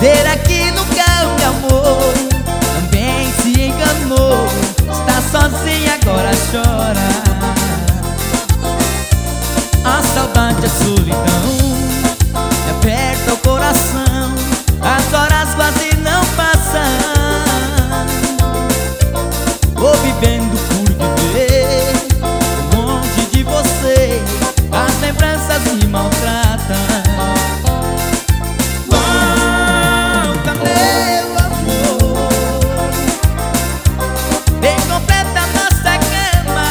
Será que nunca me amou? Também se enganou. Está sozinha, agora chora. A saudade, a solidão me aperta o coração. As horas vazias não passam. Vou vivendo por viver longe de você. As lembranças me maltratam. Volta, meu amor, vem completa nossa cama.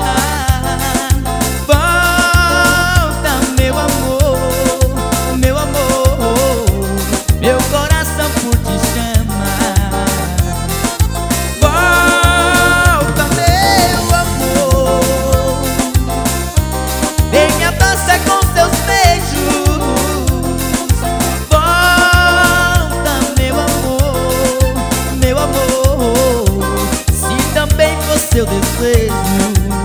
Volta, meu amor, meu amor, meu coração por ti chama. Volta, meu amor, vem me adoça com seus beijos. Volta, meu amor, se também for seu desejo.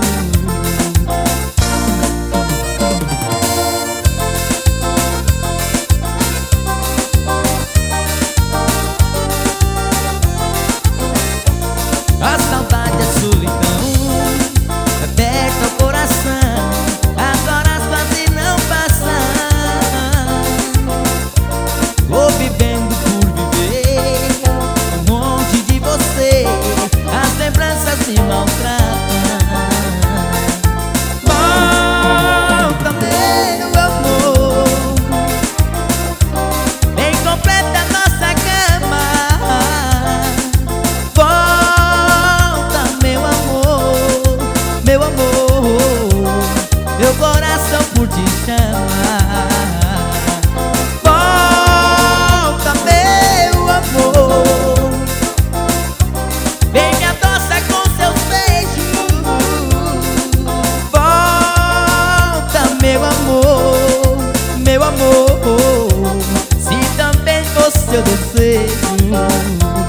A saudade, a solidão me aperta o coração. As horas vazias não passam. Vou vivendo por viver longe de você. As lembranças me maltratam. Volta, meu amor, vem completa nossa cama. Volta, meu amor, meu amor, meu coração por ti chama. Volta, meu amor, vem me adoça com seus beijos. Volta, meu amor, se também for seu desejo.